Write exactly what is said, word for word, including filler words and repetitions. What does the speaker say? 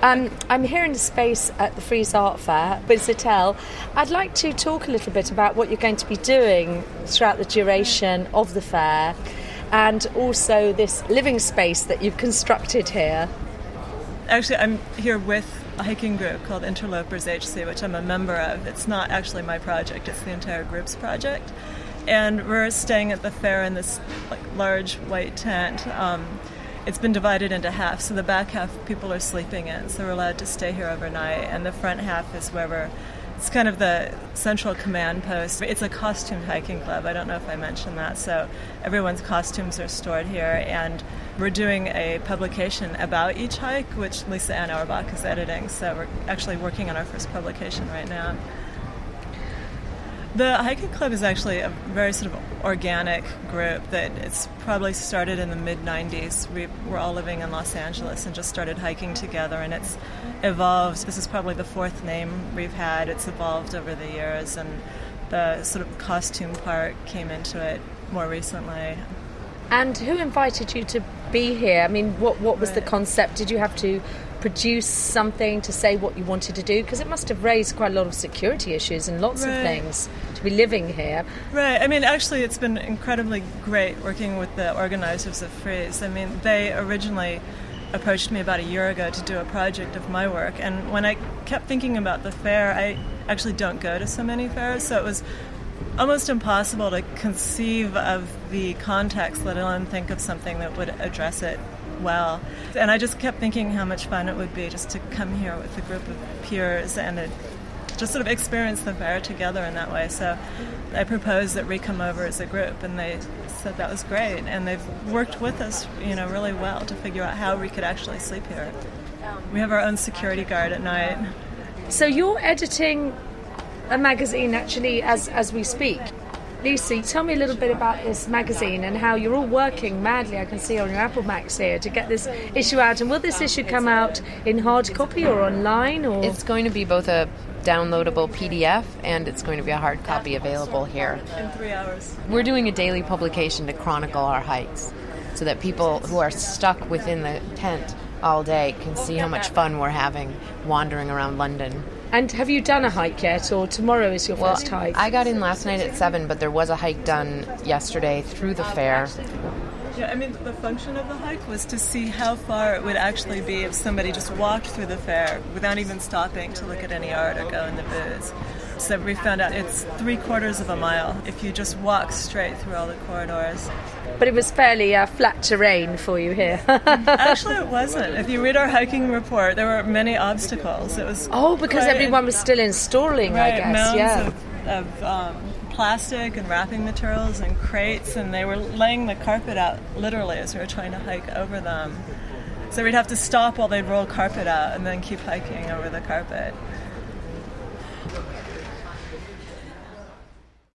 Um, I'm here in the space at the Frieze Art Fair with Zettel. I'd like to talk a little bit about what you're going to be doing throughout the duration of the fair, and also this living space that you've constructed here. Actually, I'm here with a hiking group called Interlopers H C, which I'm a member of. It's not actually my project, it's the entire group's project. And we're staying at the fair in this like large white tent. Um, it's been divided into half, so the back half people are sleeping in, so we're allowed to stay here overnight. And the front half is where we're, it's kind of the central command post. It's a costumed hiking club. I don't know if I mentioned that. So everyone's costumes are stored here, and we're doing a publication about each hike, which Lisa Ann Auerbach is editing. So we're actually working on our first publication right now. The hiking club is actually a very sort of organic group that it's probably started in the mid nineties. We were all living in Los Angeles and just started hiking together, and it's evolved. This is probably the fourth name we've had. It's evolved over the years, and the sort of costume part came into it more recently. And who invited you to be here? I mean, what what was right. the concept? Did you have to produce something to say what you wanted to do? Because it must have raised quite a lot of security issues and lots right. of things to be living here. Right. I mean, actually, it's been incredibly great working with the organizers of Frieze. I mean, they originally approached me about a year ago to do a project of my work, and when I kept thinking about the fair, I actually don't go to so many fairs, so it was almost impossible to conceive of the context, let alone think of something that would address it well. And I just kept thinking how much fun it would be just to come here with a group of peers and to just sort of experience the fair together in that way. So I proposed that we come over as a group, and they said that was great. And they've worked with us, you know, really well to figure out how we could actually sleep here. We have our own security guard at night. So you're editing a magazine actually as as we speak. Lucy, tell me a little bit about this magazine and how you're all working madly, I can see on your Apple Macs here, to get this issue out. And will this issue come out in hard copy or online? Or It's going to be both a downloadable P D F and it's going to be a hard copy available here. In three hours. We're doing a daily publication to chronicle our hikes so that people who are stuck within the tent all day can see how much fun we're having wandering around London. And have you done a hike yet, or tomorrow is your well, first hike? I got in last night at seven, but there was a hike done yesterday through the fair. Yeah, I mean, the function of the hike was to see how far it would actually be if somebody just walked through the fair without even stopping to look at any art or go in the booths. So we found out it's three quarters of a mile if you just walk straight through all the corridors. But it was fairly uh, flat terrain for you here. Actually, it wasn't. If you read our hiking report, there were many obstacles. It was oh, because quite, everyone was still installing, right, I guess. mounds yeah. of, of um, plastic and wrapping materials and crates, and they were laying the carpet out literally as we were trying to hike over them. So we'd have to stop while they'd roll carpet out and then keep hiking over the carpet.